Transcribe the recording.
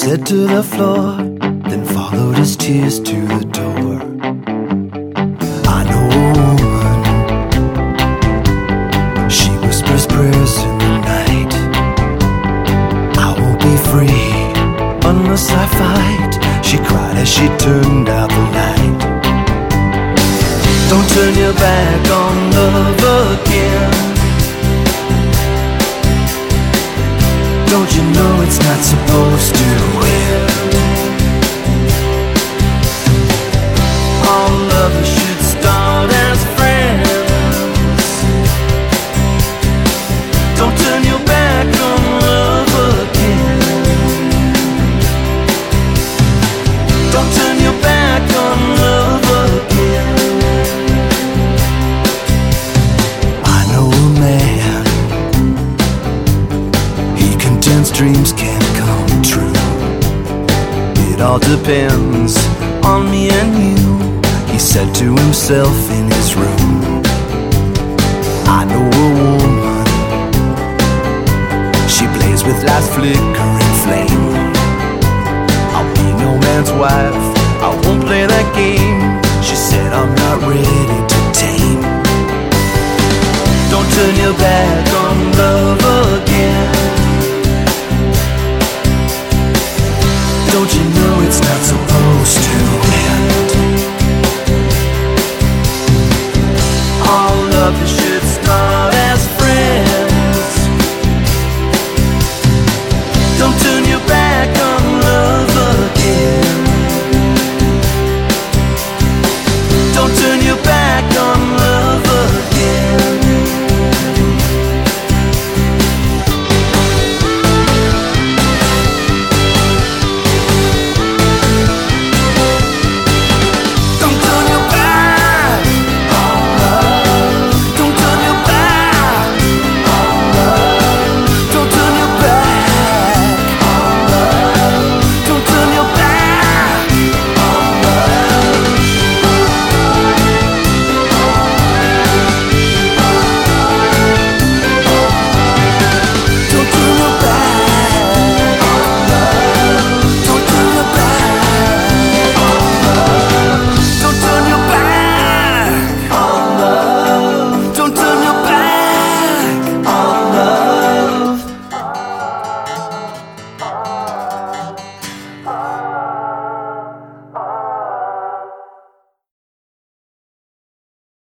said to the floor, then followed his tears to the door. I know a woman, she whispers prayers in the night. I won't be free unless I fight, she cried as she turned out the light. Don't turn your back on love again. Don't you know it's not supposed to end? All lovers should start as friends. Don't turn your back on love again. Don't turn your back on love again. I know a man, he contends dreams can't come true. It all depends on me and you, he said to himself in his room. I know a woman, she plays with life's flickering flame. I'll be no man's wife, I won't play that game. She said I'm not ready to tame. Don't turn your back on love again. Don't you know